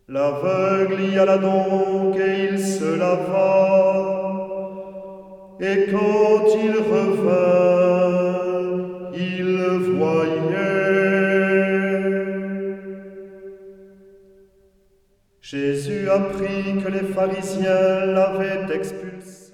L'aveugle y alla donc et il se lava. Et quand il revint, il voyait. Jésus apprit que les pharisiens l'avaient expulsé.